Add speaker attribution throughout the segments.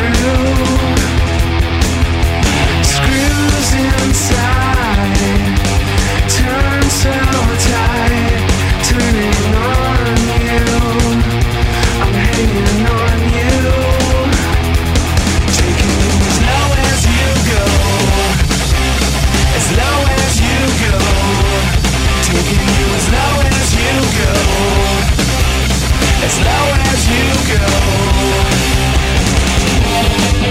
Speaker 1: As low as you go.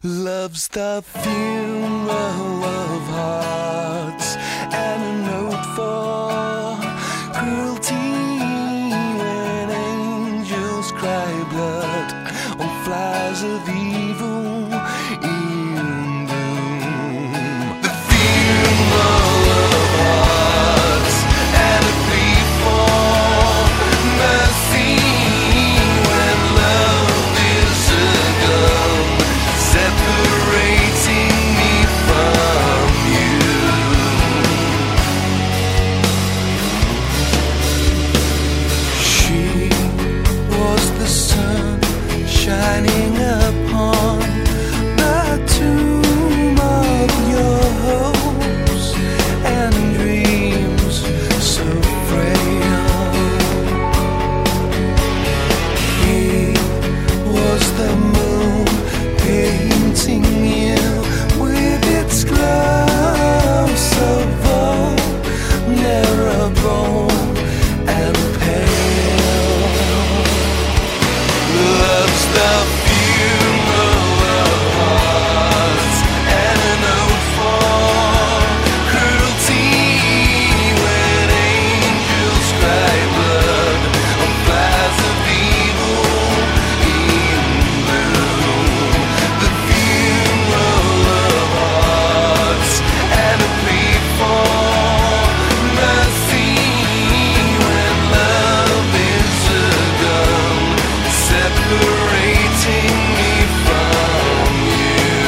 Speaker 1: Love's the funeral of hearts and a note for cruelty when angels cry blood on flies of evil in bloom. The funeral of hearts and a plea for mercy when love is a gun separating me from you. She was the sun shining upon the tomb of your hopes and dreams so frail. He was the moon painting you with its glow so vulnerable and pale. Love's the funeral of hearts and a note for cruelty when angels cry blood on flies of evil in bloom. The funeral of hearts and a plea for mercy when love is a gun separating me from you.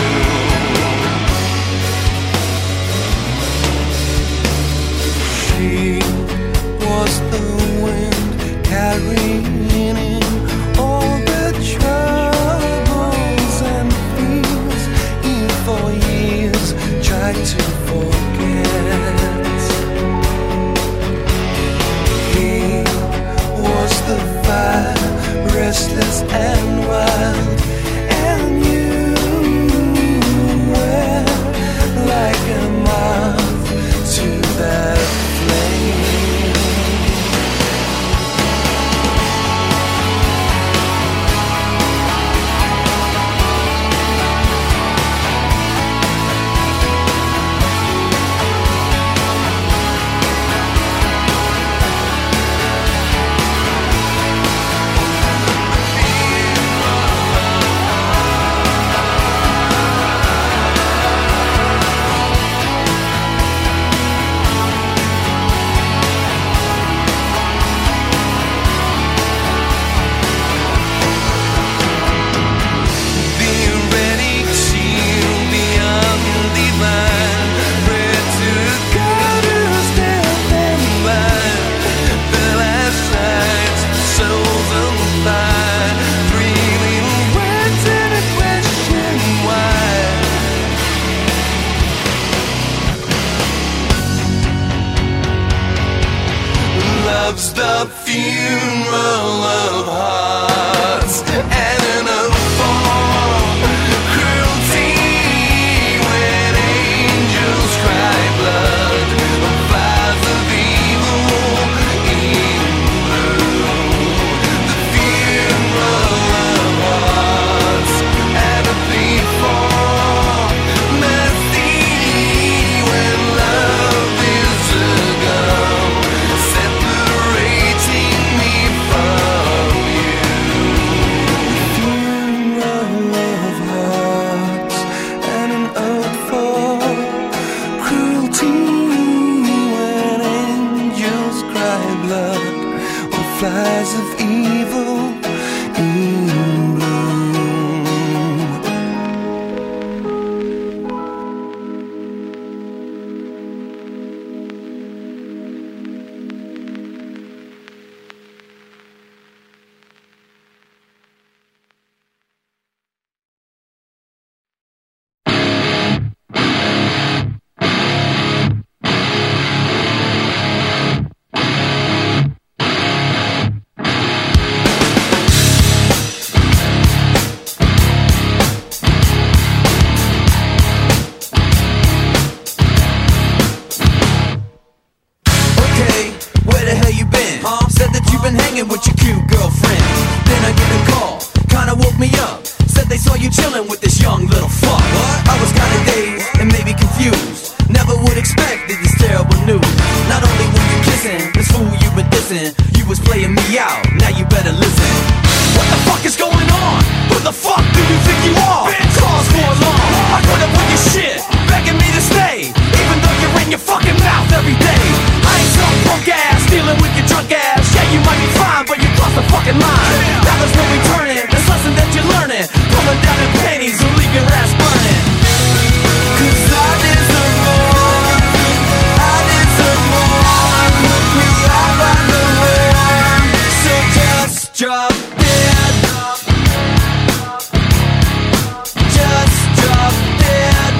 Speaker 1: She was the wind carrying in all the troubles and fears you for years tried to forget. He was the fire, restless and wild, and you were like a moth to that flame. Love's the funeral of hearts and an oath for cruelty when angels cry blood on flies of evil in bloom. The funeral of hearts and a plea for mercy when love is a gun separating me from you. Funeral of hearts and an ode for cruelty when angels cry blood on flies of evil in bloom.
Speaker 2: been hanging with your cute girlfriend. Then I get a call, kinda woke me up.
Speaker 1: said they saw you chillin' with this young little fuck. I was kinda dazed and maybe confused. Never would expect this terrible news. Not only were you kissing this fool you been dissing, you was playing me out, now you better listen. What the fuck is going on? Who the fuck do you think you are? Cause for alarm, I put up with your shit, begging me to stay, even though you're in your fucking mouth every day. I ain't some punk ass, dealing with your drunk ass. Yeah, you might be fine, but you crossed the fucking line. Now there's no returning, this lesson that you're learning, pulling down in panties will leave your ass burning. Cause I deserve more, I deserve more. We all run the war, so just drop dead. Just drop dead.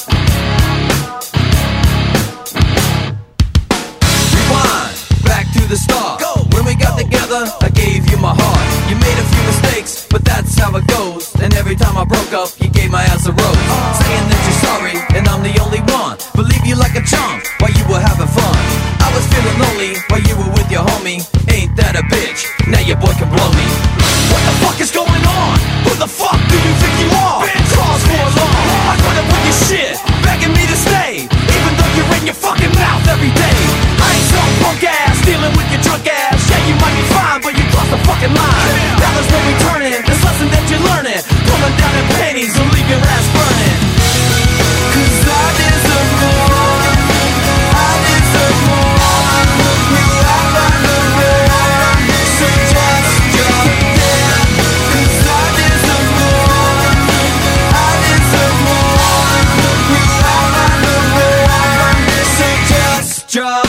Speaker 1: Rewind, back to the start. When we got together, I gave you my heart. You made a few mistakes, but that's how it goes. And every time I broke up, you gave my ass a rose, saying that you're sorry, and I'm the only one. Believe you like a chump while you were having fun. I was feeling lonely while you were with your homie. Ain't that a bitch? Now your boy can blow me. What the fuck is going on? Who the fuck do you think you are? Cause for alarm, I put up with your shit, begging me to stay, even though you're in your fucking mouth every day. I ain't some punk ass, dealing with your drunk ass. Yeah, you might be fine, but you crossed the fucking line. Now there's no returning, this lesson that you're learning, pulling down in panties will leave your ass burning. Cause I deserve more, I deserve more. We all run the war, so just drop dead. Cause I deserve more, I deserve more. We all run the war, so just drop.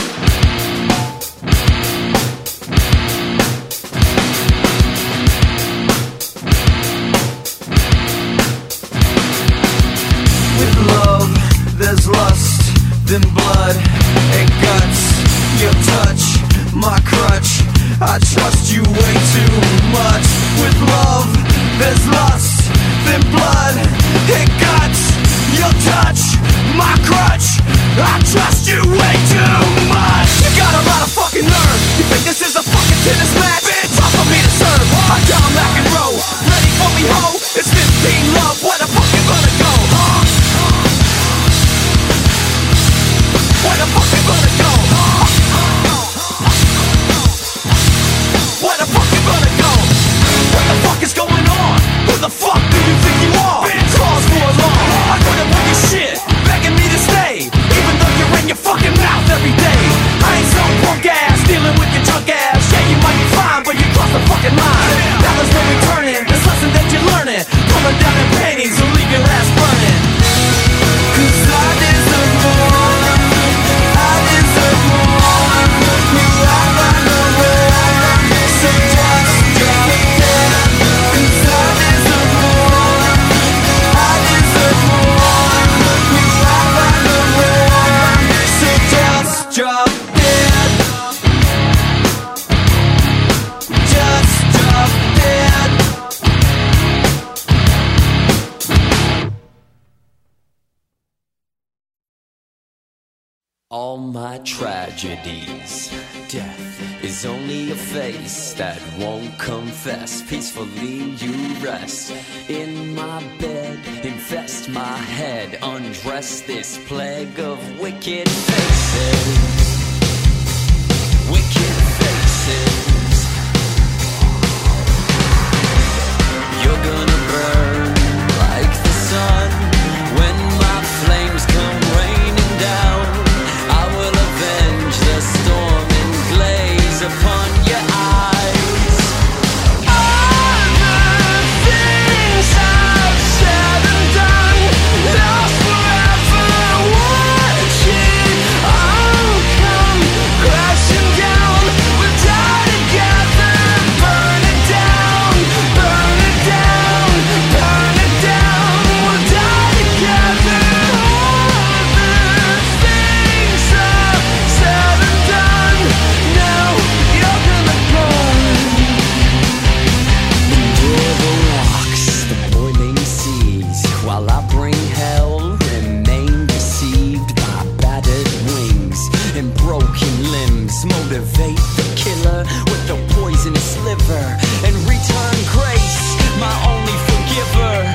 Speaker 1: With love, there's lust, then blood and guts. Your touch, my crutch, I trust you way too much. With love, there's lust, then blood and guts. Your touch, my crutch, I trust you way too much. You got a lot of fucking nerve. You think this is a fucking tennis match? Bitch, talk for me to serve. I got Mac and roll, ready for me, ho. It's 15 love, where the fuck you gonna go, huh? Where the fuck you gonna go? Where the fuck you gonna go? What the fuck is going on? Who the fuck do you think you are? Cause for alarm, I put up with your shit, begging me to stay, even though you're in your fucking mouth every day. I ain't some punk ass, dealing with your drunk ass. Yeah, you might be fine, but you crossed the fucking line. Now there's no returning, this lesson that you're learning, pulling down in panties will leave your ass burning. Cause I deserve more, I deserve more. We all run the war, so just drop dead. Cause I deserve more, I deserve more. We all run the war, so just drop dead. Just drop dead.
Speaker 2: All my tragedies, death is only a face that won't confess. Peacefully you rest in my bed, infest my head, undress this plague of wicked faces. Wicked faces. You're gonna burn like the sun when my flames come raining down. I will avenge the storm and glaze upon your eyes. All the things I've said and done, lost forever watching all come crashing down. We'll die together, burn it down, burn it down, burn it down. We'll die together. All the things I've said and done, now you're gonna burn. Endure the rocks, the boiling seas, while I bring hell, remain deceived by battered wings and broken limbs. Motivate the killer with the poisonous liver and return grace, my only forgiver.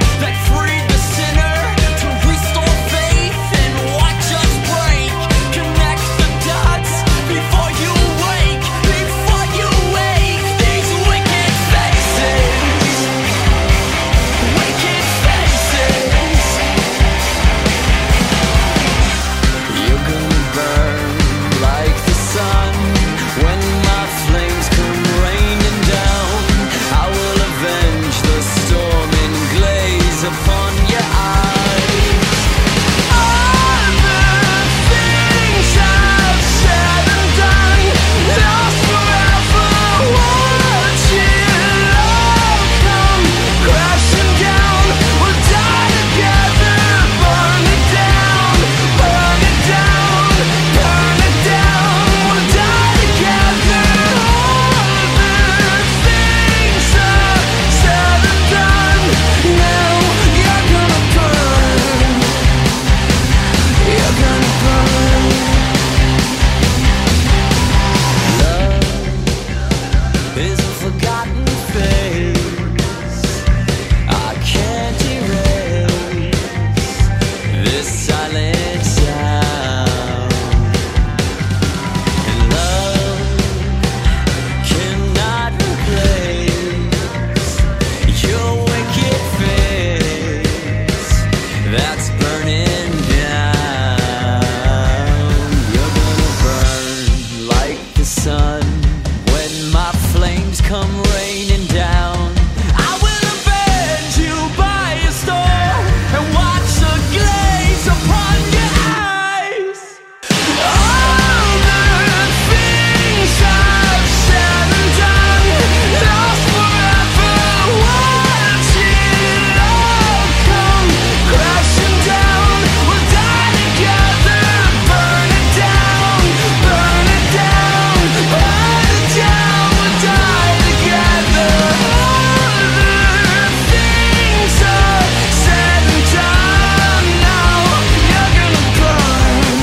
Speaker 2: sun. When my flames come raining down, I will avenge you by a storm and watch the glaze upon your eyes. All the things I've said and done, lost forever, watch it all come crashing down. We'll die together, burn it down, burn it down, burn it down. We'll die together. All the things I've said and done, now you're gonna burn.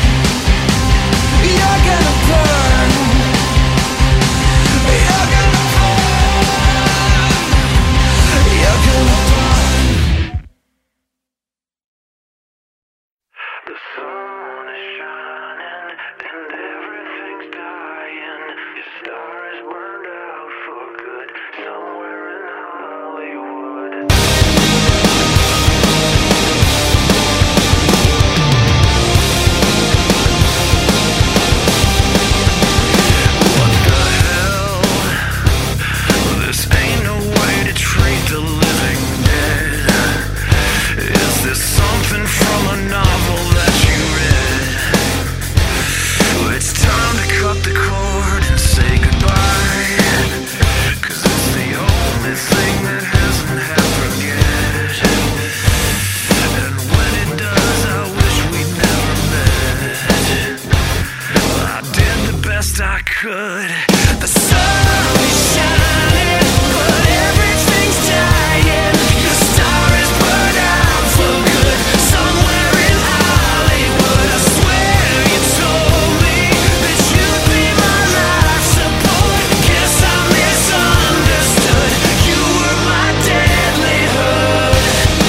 Speaker 2: You're gonna burn. You're gonna burn. You're gonna burn.
Speaker 3: The sun is shining and everything's dying. Your star is burned out for good somewhere in Hollywood. What the hell? This ain't no way to treat the living dead. Is this something from a novel that you read? It's time to cut the cord and say goodbye, 'cause it's the only thing that hasn't happened yet. And when it does, I wish we'd never met. I did the best I could. The sun is shining, but everything's dying. Your star is burned out for good somewhere in Hollywood. I swear you told me that you'd be my life support. Guess I misunderstood. You were my deadly hood.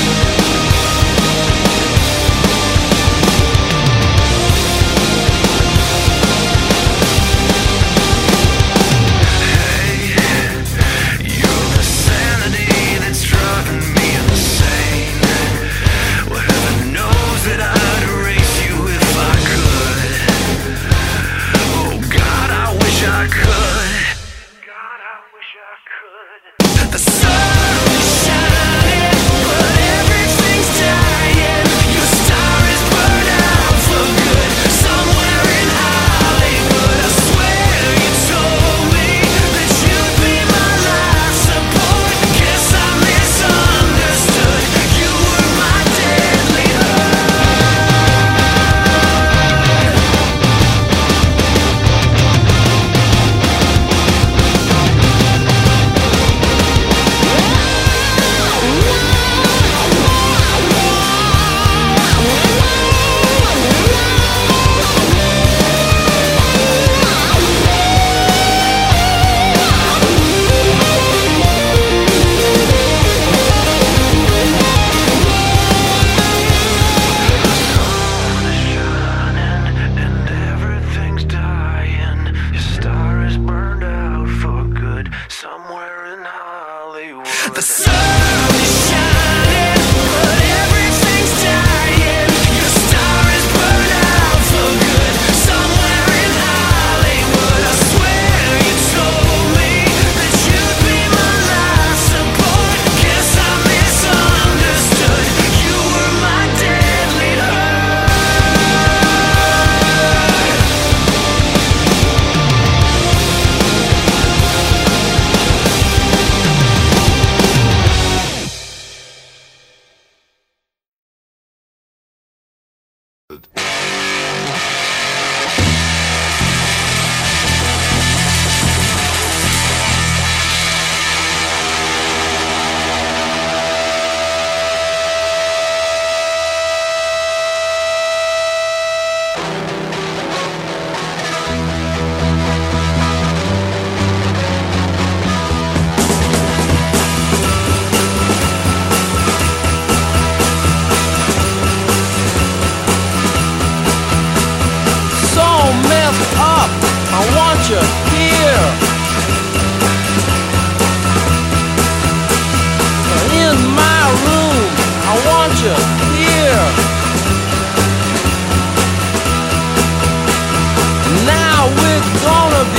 Speaker 3: You're the sanity that's driving me insane. Well, heaven knows that I'd erase you if I could. Oh God, I wish I could. God, I wish I could. The sun is shining, but everything's dying. Your star is burned out for good somewhere in Hollywood. I swear you told me that you'd be my life support. Guess I misunderstood. You were my deadly and everything's dying. Your star is burned out for good somewhere in Hollywood. The sun is shining, but everything's dying. Your star is burned out for good somewhere in Hollywood. I swear you told me that you'd be my life support. Guess I misunderstood. You were my deadly hood.
Speaker 4: Now we're gonna be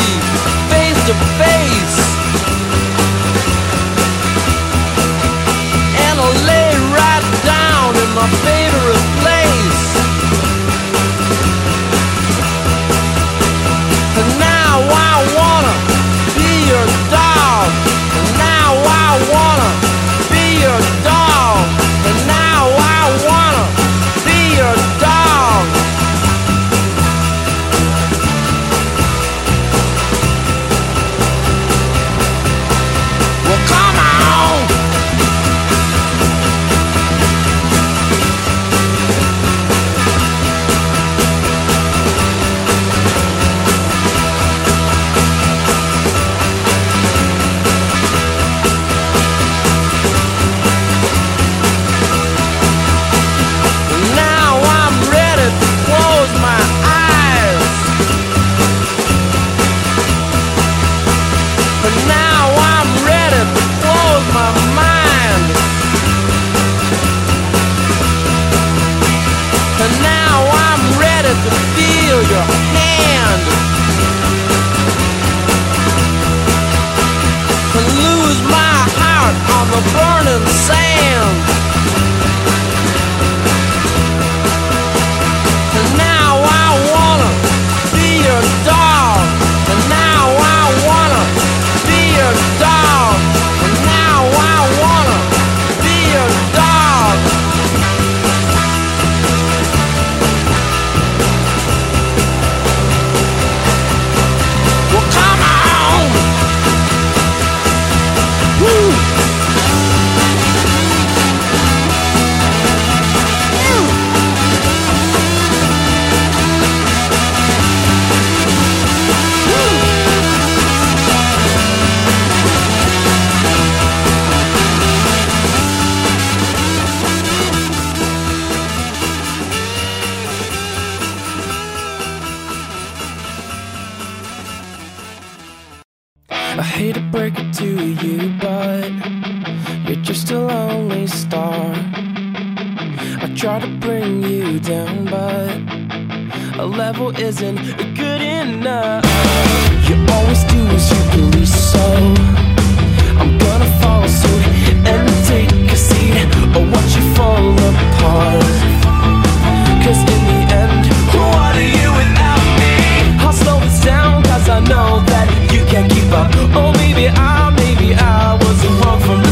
Speaker 4: I hate to break it to you, but you're just a lonely star. I try to bring you down, but a level isn't good enough. You always do as you please, so I'm gonna follow suit and take a seat or watch you fall apart. Cause in the end, what are you without me? I'll slow this down cause I know that you can't keep up. Oh, maybe I was wrong for me.